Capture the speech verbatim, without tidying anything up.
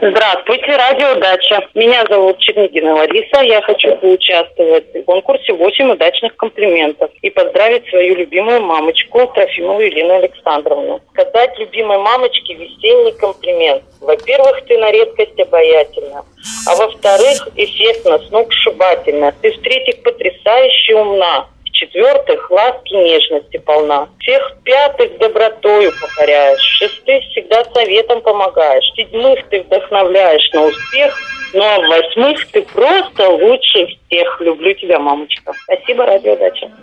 Здравствуйте, радио «Дача». Меня зовут Чернигина Лариса. Я хочу поучаствовать в конкурсе «восемь удачных комплиментов» и поздравить свою любимую мамочку Трофимову Елену Александровну. Сказать любимой мамочке весенний комплимент. Во-первых, ты на редкость обаятельна. А во-вторых, эффектно, сногсшибательно. Ты в-третьих, потрясающе умна. В-четвертых, ласки нежности полна. Всех-пятых, добротою покоряешь. В-шестых, всегда советом помогаешь. В-седьмых, ты вдохновляешь на успех. Ну а в-восьмых, ты просто лучше всех. Люблю тебя, мамочка. Спасибо, радио «Дача».